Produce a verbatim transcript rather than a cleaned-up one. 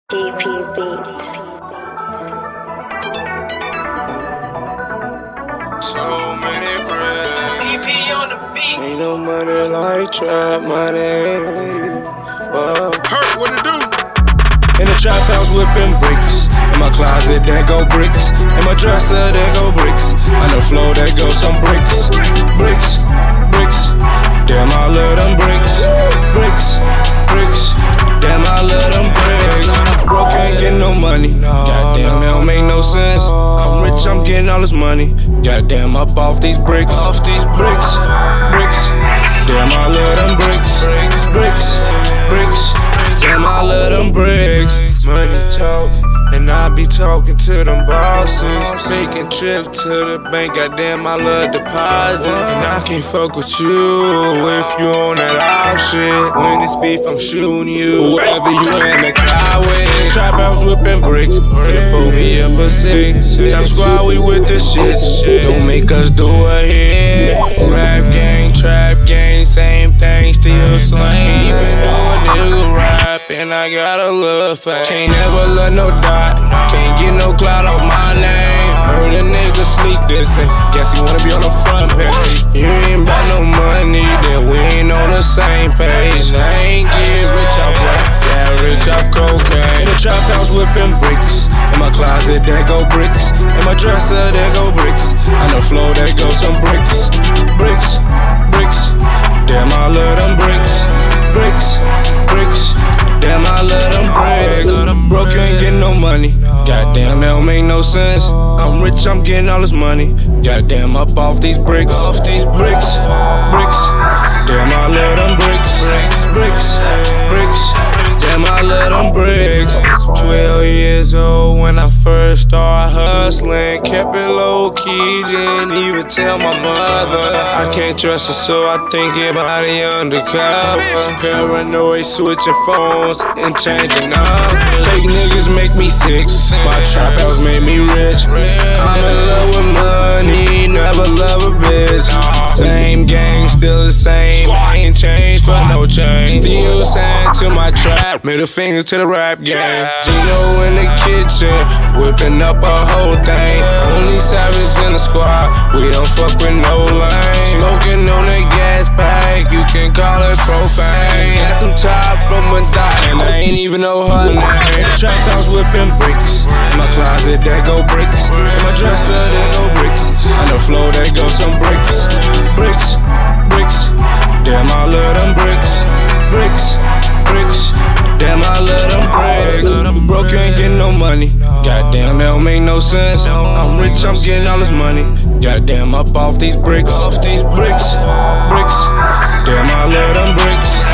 D P Beats. So many bread. E P on the beat. Ain't no money like trap money. Whoa. Hurt, what it do? In the trap house whipping bricks. In my closet there go bricks. In my dresser there go bricks. On the floor there go some bricks. Bricks, bricks. Damn, I love them bricks. Bricks, bricks. Damn, I love them bricks. Broke, ain't getting no money. Goddamn, it don't make no sense. I'm rich, I'm getting all this money. Goddamn, up off these bricks. Off these bricks, bricks. Damn, I love them bricks. Bricks, bricks. Damn, I love them bricks. Money talk, and I be talking to them bosses. Making trips to the bank, goddamn, I love deposit. And I can't fuck with you if you on that option. When it's beef, I'm shooting you. Wherever you in the car with. Trap house whipping bricks. Finna pull me up a six. Top squad, we with the shits. Don't make us do a hit. Rap gang, trap gang, same thing, still slang. Been doing nigga rap, and I got a little fame. Can't never let no dot. Can't get no clout on my name. Heard a nigga sneak this and guess he wanna be on the front page. You ain't about no money, then we ain't on the same page. I ain't get rich off rap, got rich off cocaine. In the trap house whipping bricks. In my closet there go bricks. In my dresser there go bricks. On the floor there go some bricks. Bricks, bricks. Damn, I love them bricks. Bricks, bricks. Damn, I love them bricks. Broke, you ain't getting no money. Goddamn, that don't make no sense. I'm rich, I'm getting all this money. Goddamn, up off these bricks. Off these bricks, bricks. Damn, I love them bricks. Bricks, bricks. Damn, I love them bricks. Twelve years old when I first started hustling. Kept it low key, didn't even tell my mother. I can't trust her, so I think about it undercover. Paranoid, switching phones and changing numbers. Fake niggas make me sick. My trap house made me rich. I'm in love with money, never love a bitch. Same gang, still the same. Ain't changed for no change. Still saying to my trap, middle fingers to the rap game. Gino in the kitchen, whipping up a whole thing. Only savage in the squad, we don't fuck with no lane. Smoking on the gas pack, you can call it profane. Got some top from a dot, and I ain't even know her name. Trap house whipping bricks. In my closet there go bricks. In my dresser there go bricks. On the floor there go some bricks. Bricks, bricks. Damn, I love them bricks. Bricks, bricks. Damn, I love them bricks. Broke, you ain't getting no money. Goddamn, that don't make no sense. I'm rich, I'm getting all this money. Goddamn, up off these bricks. Off these bricks, bricks. Damn, I love them bricks.